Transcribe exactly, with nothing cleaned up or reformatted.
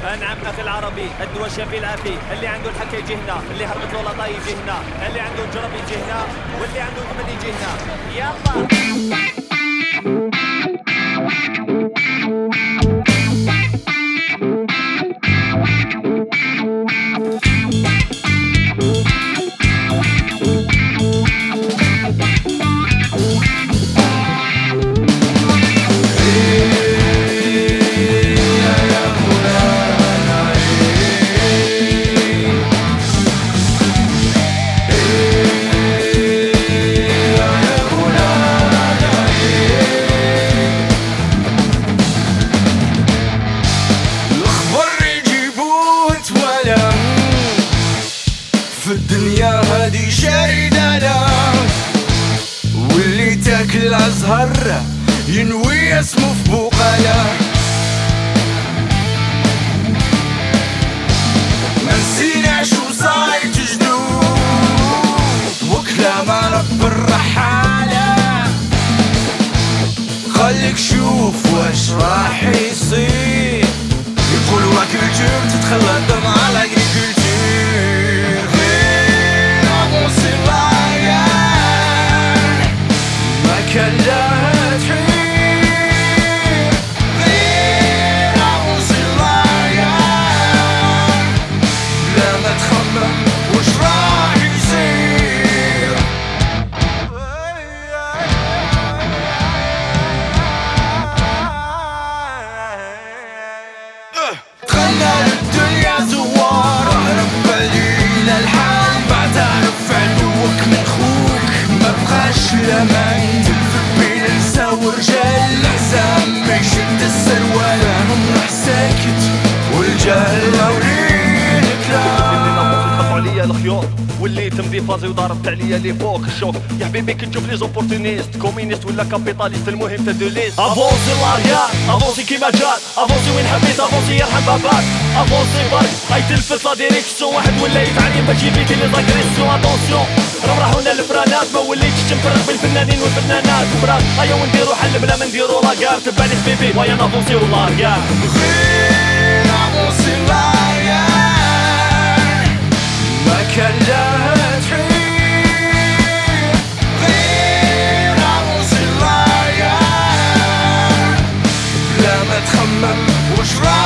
نعم اخي العربي، الدواء الشافي العافي، اللي عنده الحكا يجي هنا، اللي هربت له لاطا يجي هنا، اللي عنده الجرب يجي هنا، واللي عنده الجبن يجي هنا. يلا في الدنيا هادي شايدانا، واللي تاكل أزهر ينوي اسمه في بقاله. ما نسيناش وصايت جدود وكلام رب الرحالة. خليك شوف واش راح يصير، يقولوا اكلتور تتخلى مع الاغريكولتور. كان لها تحير غير عروس العيان، بلا ما تخمم وش راح يصير. دخلنا للدنيا زوار، هرب لينا الحال بعد عرف عدوك من خوك، ما بقاش الامان ورجال الحزام ما يشد السروال. راح ساكت والجهل مورين كلام عليا الخيوط، واللي تمضي فازي وضربت عليا لي فوق الشوك. يا حبيبي كي تشوف لي زوبورتونيست، كومينيست ولا كابيتاليست، المهم تا دو ليست. افونسي لاريال افونسي كيما جات، افونسي وين حبيت، افونسي يرحم باباك. افونسي برك هاي تلفت لا ديريكسيون، واحد ولا يتعلم باش يبيتي لي زاغريسيون. اتونسيون راهم راحونا الفرانات، ما وليتش تنفرق بالفنانين والفنانات. وفراك هيا ونديرو حل بلا ما نديرو لاكار. تبعني حبيبي ويا نافونسي ولاريال، غير افونسي لاريال، ما كان لها تحير غير افونسي لاريال، بلا ما تخمم وش راح